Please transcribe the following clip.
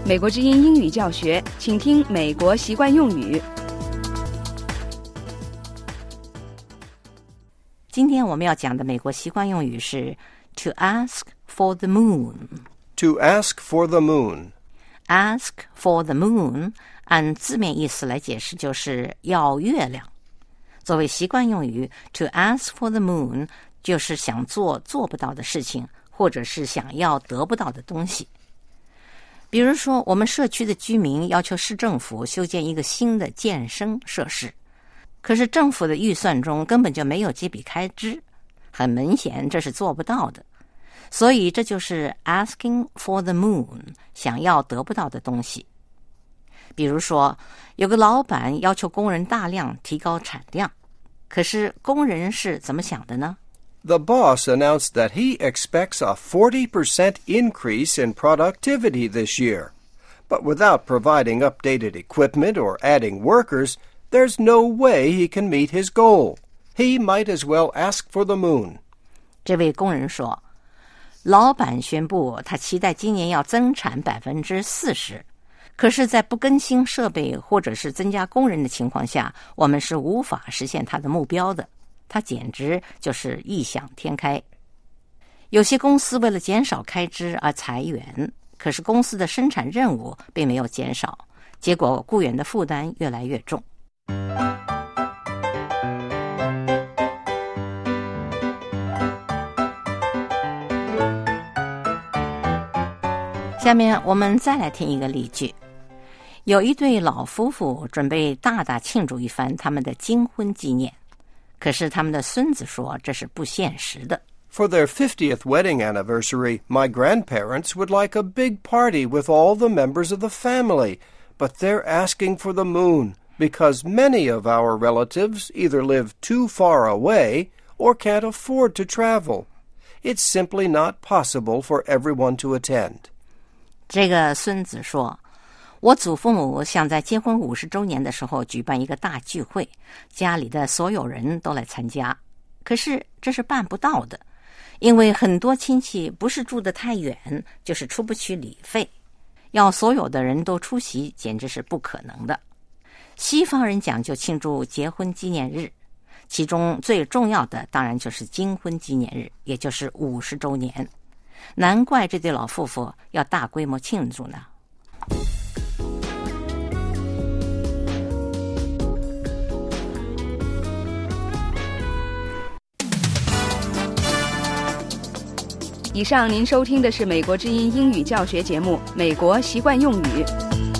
美国之音英语教学，请听美国习惯用语。 今天我们要讲的美国习惯用语是 to ask for the moon. To ask for the moon. Ask for the moon 按字面意思来解释就是要月亮。作为习惯用语 to ask for the moon 就是想做不到的事情，或者是想要得不到的东西。比如说，我们社区的居民要求市政府修建一个新的健身设施，可是政府的预算中根本就没有这笔开支，很明显这是做不到的。所以这就是 asking for the moon， 想要得不到的东西。比如说，有个老板要求工人大量提高产量，可是工人是怎么想的呢 ？The boss announced that he expects a 40% increase in productivity this year. But without providing updated equipment or adding workers, there's no way he can meet his goal. He might as well ask for the moon. 这位工人说，老板宣布他期待今年要增产 40%， 可是在不更新设备或者是增加工人的情况下，我们是无法实现他的目标的。他简直就是异想天开。有些公司为了减少开支而裁员，可是公司的生产任务并没有减少，结果雇员的负担越来越重。下面我们再来听一个例句。有一对老夫妇准备大大庆祝一番他们的金婚纪念，可是他们的孙子说这是不现实的。 For their 50th wedding anniversary, my grandparents would like a big party with all the members of the family, but they're asking for the moon because many of our relatives either live too far away or can't afford to travel. It's simply not possible for everyone to attend. 这个孙子说，我祖父母想在结婚50周年的时候举办一个大聚会，家里的所有人都来参加，可是这是办不到的，因为很多亲戚不是住得太远，就是出不起礼费，要所有的人都出席简直是不可能的。西方人讲究庆祝结婚纪念日，其中最重要的当然就是金婚纪念日，也就是50周年。难怪这对老夫妇要大规模庆祝呢。 以上您收听的是美国之音英语教学节目《美国习惯用语》。